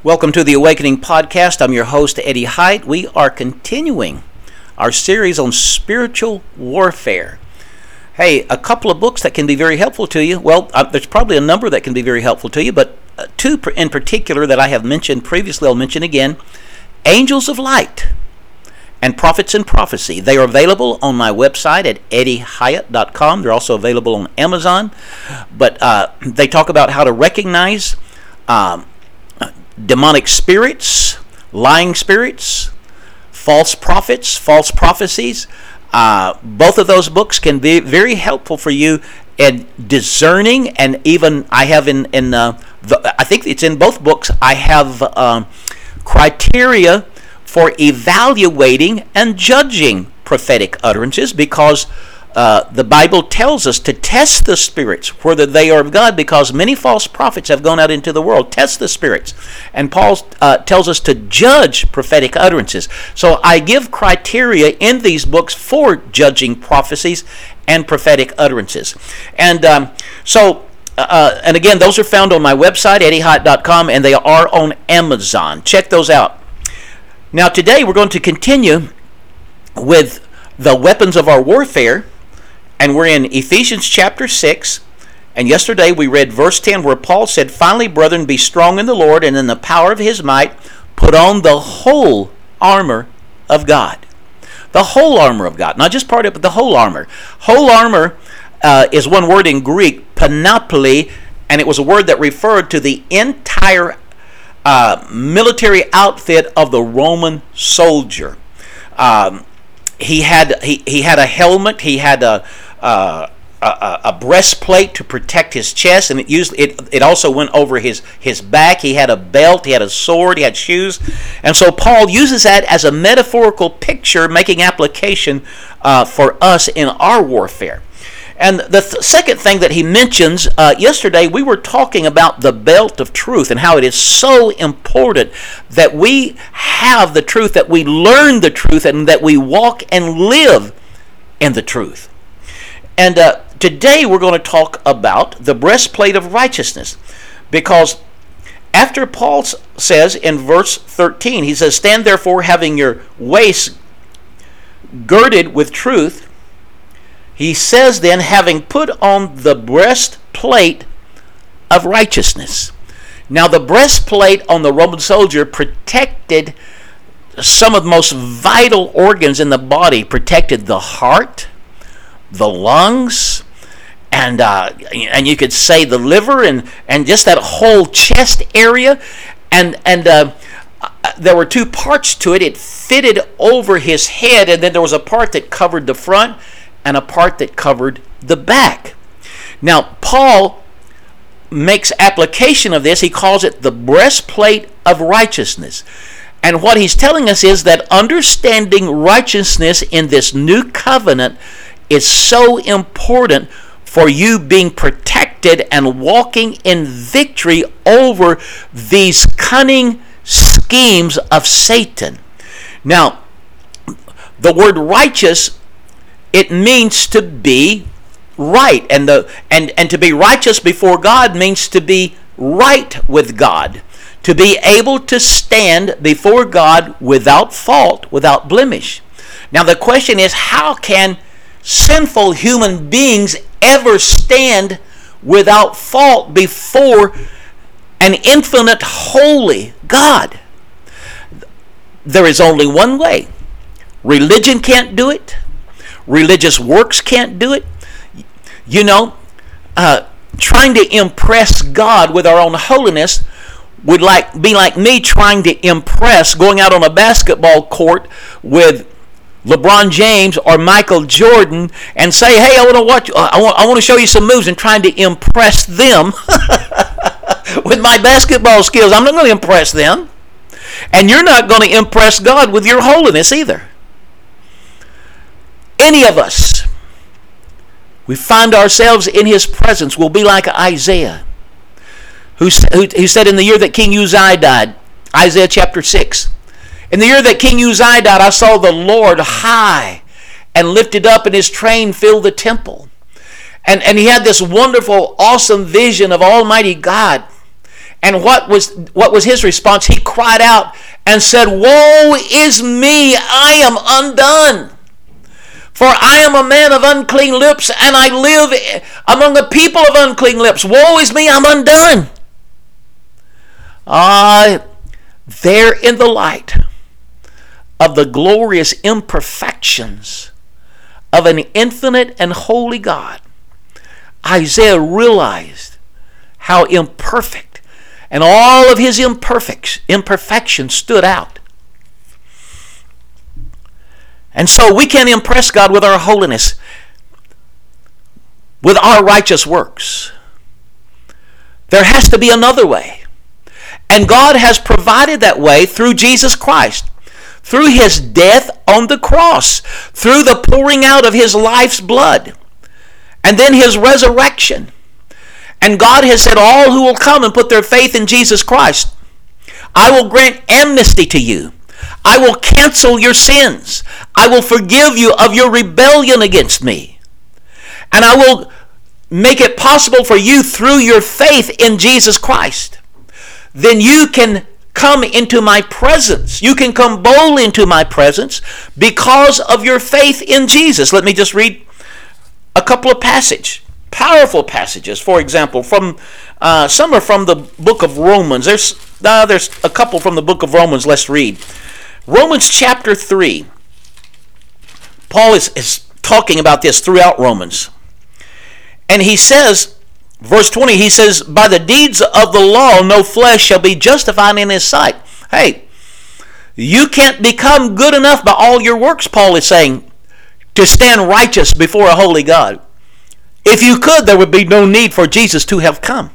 Welcome to the Awakening Podcast. I'm your host, Eddie Hite. We are continuing our series on spiritual warfare. Hey, a couple of books that can be very helpful to you. Well, there's probably a number that can be very helpful to you, but two in particular that I have mentioned previously, I'll mention again. Angels of Light and Prophets in Prophecy. They are available on my website at eddiehyatt.com. They're also available on Amazon. But they talk about how to recognize demonic spirits, lying spirits, false prophets, false prophecies. Both of those books can be very helpful for you in discerning, and even I have I think it's in both books, I have criteria for evaluating and judging prophetic utterances, because the Bible tells us to test the spirits, whether they are of God, because many false prophets have gone out into the world. Test the spirits. And Paul tells us to judge prophetic utterances. So I give criteria in these books for judging prophecies and prophetic utterances. And and again, those are found on my website, eddiehyatt.com, and they are on Amazon. Check those out. Now today we're going to continue with the weapons of our warfare. And we're in Ephesians chapter 6, and yesterday we read verse 10 where Paul said, "Finally, brethren, be strong in the Lord and in the power of his might, put on the whole armor of God." The whole armor of God, not just part of it, but the whole armor. Whole armor is one word in Greek, panoply, and it was a word that referred to the entire military outfit of the Roman soldier. He had a helmet. He had a breastplate to protect his chest, and it also went over his back. He had a belt. He had a sword. He had shoes, and so Paul uses that as a metaphorical picture, making application for us in our warfare. And the second thing that he mentions, yesterday we were talking about the belt of truth and how it is so important that we have the truth, that we learn the truth, and that we walk and live in the truth. And today we're going to talk about the breastplate of righteousness, because after Paul says in verse 13, he says, "Stand therefore, having your waist girded with truth," he says then, "having put on the breastplate of righteousness." Now the breastplate on the Roman soldier protected some of the most vital organs in the body, protected the heart, the lungs, and you could say the liver, and just that whole chest area, and there were two parts to it. It fitted over his head, and then there was a part that covered the front and a part that covered the back. Now, Paul makes application of this. He calls it the breastplate of righteousness. And what he's telling us is that understanding righteousness in this new covenant is so important for you being protected and walking in victory over these cunning schemes of Satan. Now, the word righteous, it means to be right, and to be righteous before God means to be right with God, to be able to stand before God without fault, without blemish. Now the question is, how can sinful human beings ever stand without fault before an infinite, holy God? There is only one way. Religion can't do it. Religious works can't do it. You know, trying to impress God with our own holiness would be like me trying to impress, going out on a basketball court with LeBron James or Michael Jordan and say, "Hey, I want to show you some moves," and trying to impress them with my basketball skills. I'm not going to impress them, and you're not going to impress God with your holiness either. Any of us, we find ourselves in his presence, will be like Isaiah, who said in the year that King Uzziah died, Isaiah chapter 6, "In the year that King Uzziah died, I saw the Lord high and lifted up, and his train filled the temple." And he had this wonderful, awesome vision of Almighty God. And what was his response? He cried out and said, "Woe is me, I am undone. For I am a man of unclean lips, and I live among a people of unclean lips. Woe is me, I'm undone." There in the light of the glorious imperfections of an infinite and holy God, Isaiah realized how imperfect and all of his imperfections stood out. And so we can't impress God with our holiness, with our righteous works. There has to be another way. And God has provided that way through Jesus Christ, through his death on the cross, through the pouring out of his life's blood, and then his resurrection. And God has said, all who will come and put their faith in Jesus Christ, I will grant amnesty to you. I will cancel your sins. I will forgive you of your rebellion against me. And I will make it possible for you through your faith in Jesus Christ. Then you can come into my presence. You can come boldly into my presence because of your faith in Jesus. Let me just read a couple of passages, powerful passages. For example, from some are from the book of Romans. There's a couple from the book of Romans. Let's read. Romans chapter 3. Paul is talking about this throughout Romans. And he says, verse 20, he says, by the deeds of the law, no flesh shall be justified in his sight. Hey, you can't become good enough by all your works, Paul is saying, to stand righteous before a holy God. If you could, there would be no need for Jesus to have come.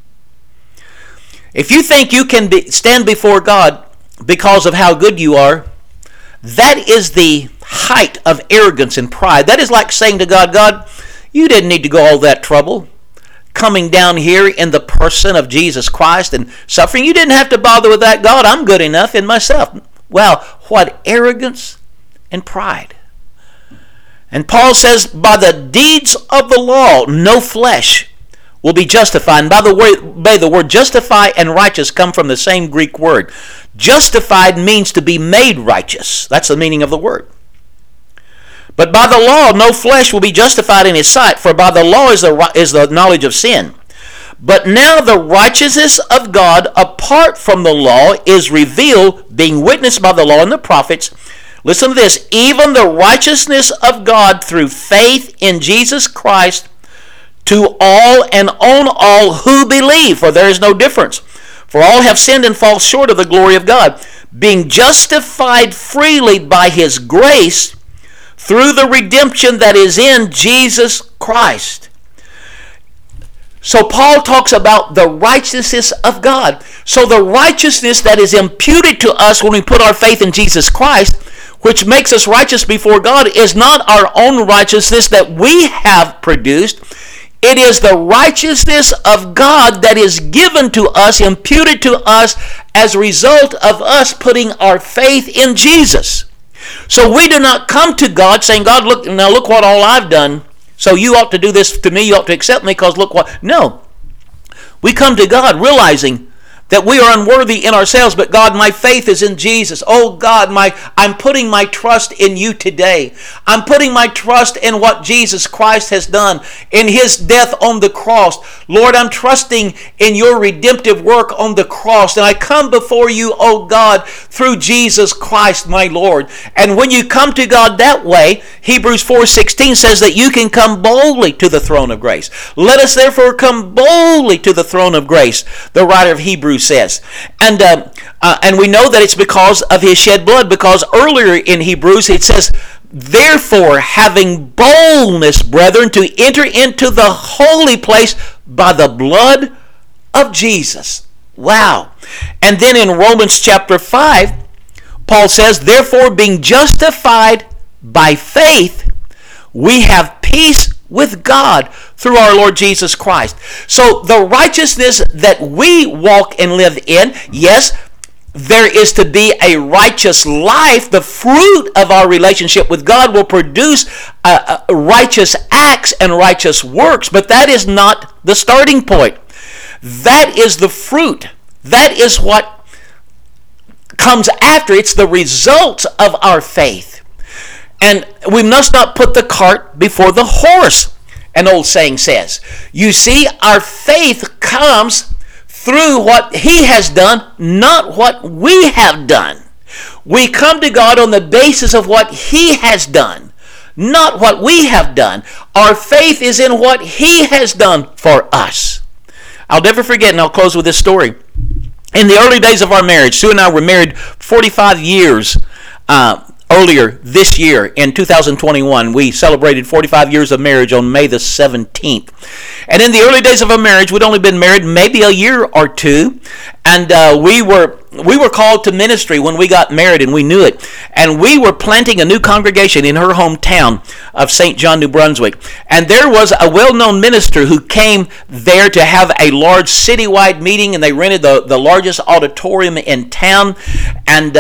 If you think you can stand before God because of how good you are, that is the height of arrogance and pride. That is like saying to God, God, you didn't need to go all that trouble coming down here in the person of Jesus Christ and suffering. You didn't have to bother with that. God, I'm good enough in myself. Well, what arrogance and pride. And Paul says, by the deeds of the law, no flesh will be justified. And by the word justify and righteous come from the same Greek word. Justified means to be made righteous. That's the meaning of the word. But by the law, no flesh will be justified in his sight, for by the law is the knowledge of sin. But now the righteousness of God apart from the law is revealed, being witnessed by the law and the prophets. Listen to this. Even the righteousness of God through faith in Jesus Christ to all and on all who believe. For there is no difference. For all have sinned and fall short of the glory of God, being justified freely by his grace through the redemption that is in Jesus Christ. So Paul talks about the righteousness of God. So the righteousness that is imputed to us when we put our faith in Jesus Christ, which makes us righteous before God, is not our own righteousness that we have produced. It is the righteousness of God that is given to us, imputed to us as a result of us putting our faith in Jesus. So we do not come to God saying, God, look what all I've done. So you ought to do this to me. You ought to accept me because look what. No. We come to God realizing that we are unworthy in ourselves, but God, my faith is in Jesus. Oh God, I'm putting my trust in you today. I'm putting my trust in what Jesus Christ has done in his death on the cross. Lord, I'm trusting in your redemptive work on the cross. And I come before you, oh God, through Jesus Christ, my Lord. And when you come to God that way, Hebrews 4:16 says that you can come boldly to the throne of grace. Let us therefore come boldly to the throne of grace, the writer of Hebrews says. And we know that it's because of his shed blood, because earlier in Hebrews it says, therefore having boldness, brethren, to enter into the holy place by the blood of Jesus. Wow. And then in Romans chapter 5, Paul says, therefore being justified by faith, we have peace with God through our Lord Jesus Christ. So the righteousness that we walk and live in, yes, there is to be a righteous life. The fruit of our relationship with God will produce righteous acts and righteous works, but that is not the starting point. That is the fruit That is what comes after. It's the result of our faith. And we must not put the cart before the horse, an old saying says. You see, our faith comes through what He has done, not what we have done. We come to God on the basis of what He has done, not what we have done. Our faith is in what He has done for us. I'll never forget, and I'll close with this story. In the early days of our marriage, Sue and I were married 45 years earlier this year in 2021. We celebrated 45 years of marriage on May the 17th. And in the early days of our marriage, we'd only been married maybe a year or two, and we were called to ministry when we got married, and we knew it. And we were planting a new congregation in her hometown of St. John, New Brunswick. And there was a well-known minister who came there to have a large citywide meeting, and they rented the largest auditorium in town. And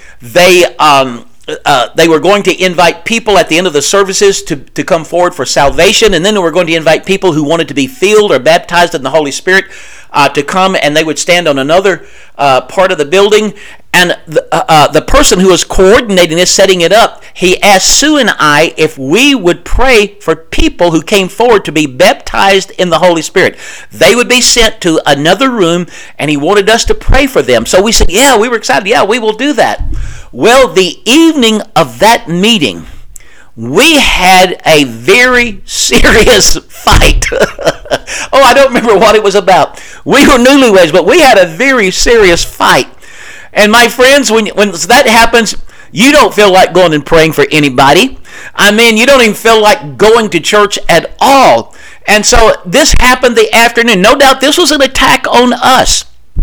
they were going to invite people at the end of the services to come forward for salvation, and then they were going to invite people who wanted to be filled or baptized in the Holy Spirit to come, and they would stand on another part of the building. And the person who was coordinating this, setting it up, he asked Sue and I if we would pray for people who came forward to be baptized in the Holy Spirit. They would be sent to another room, and he wanted us to pray for them. So we said, yeah, we were excited. Yeah, we will do that. Well, the evening of that meeting, we had a very serious fight. Oh, I don't remember what it was about. We were newlyweds, but we had a very serious fight. And my friends, when that happens, you don't feel like going and praying for anybody. I mean, you don't even feel like going to church at all. And so this happened the afternoon. No doubt this was an attack on us.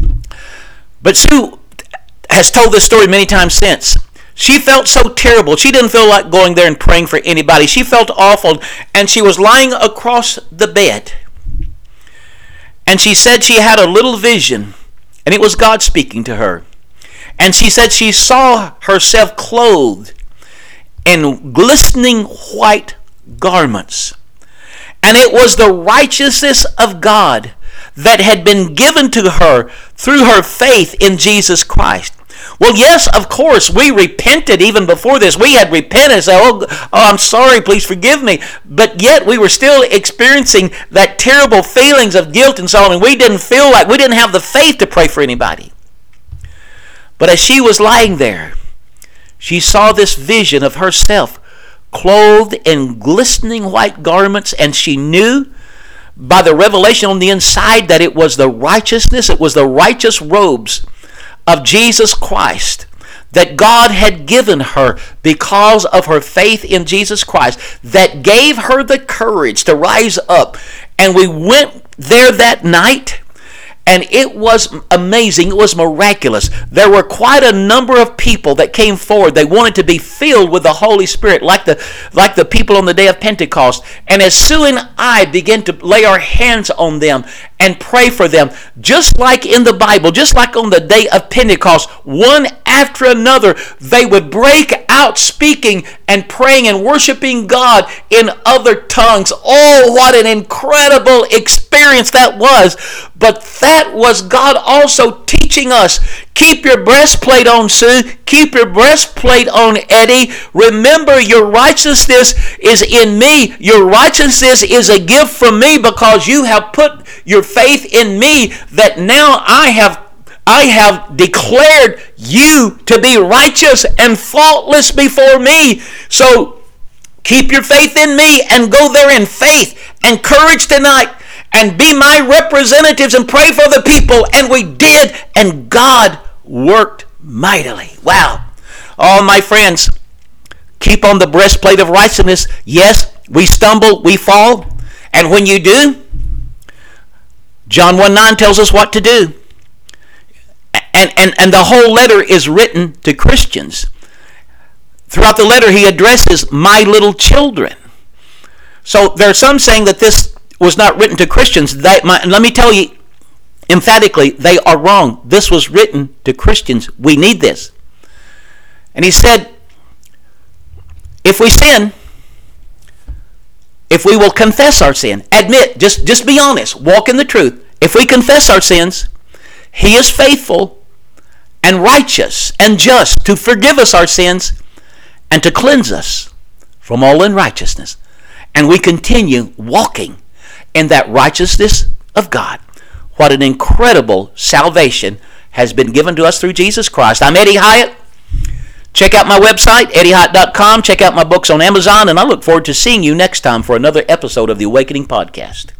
But Sue has told this story many times since. She felt so terrible. She didn't feel like going there and praying for anybody. She felt awful, and she was lying across the bed. And she said she had a little vision, and it was God speaking to her. And she said she saw herself clothed in glistening white garments. And it was the righteousness of God that had been given to her through her faith in Jesus Christ. Well, yes, of course, we repented even before this. We had repented and said, oh, I'm sorry, please forgive me. But yet we were still experiencing that terrible feelings of guilt and so on. And we didn't have the faith to pray for anybody. But as she was lying there, she saw this vision of herself clothed in glistening white garments, and she knew by the revelation on the inside that it was the righteousness, it was the righteous robes of Jesus Christ that God had given her because of her faith in Jesus Christ that gave her the courage to rise up. And we went there that night, and it was amazing. It was miraculous. There were quite a number of people that came forward. They wanted to be filled with the Holy Spirit like the people on the day of Pentecost. And as Sue and I began to lay our hands on them and pray for them, just like in the Bible, just like on the day of Pentecost, one after another, they would break out speaking and praying and worshiping God in other tongues. Oh, what an incredible experience that was. But that was God also teaching us. Keep your breastplate on, Sue. Keep your breastplate on, Eddie. Remember, your righteousness is in me. Your righteousness is a gift from me because you have put your faith in me, that now I have declared you to be righteous and faultless before me. So keep your faith in me and go there in faith and courage tonight and be my representatives and pray for the people. And we did, and God worked mightily. Wow. Oh, my friends, keep on the breastplate of righteousness. Yes, we stumble, we fall, and when you do, John 1:9 tells us what to do. And the whole letter is written to Christians. Throughout the letter, he addresses my little children. So there are some saying that this was not written to Christians. Let me tell you emphatically, they are wrong. This was written to Christians. We need this. And he said, if we sin, if we will confess our sin, admit, just be honest, walk in the truth. If we confess our sins, He is faithful and righteous and just to forgive us our sins and to cleanse us from all unrighteousness. And we continue walking in that righteousness of God. What an incredible salvation has been given to us through Jesus Christ. I'm Eddie Hyatt. Check out my website, eddiehyatt.com. Check out my books on Amazon, and I look forward to seeing you next time for another episode of the Awakening Podcast.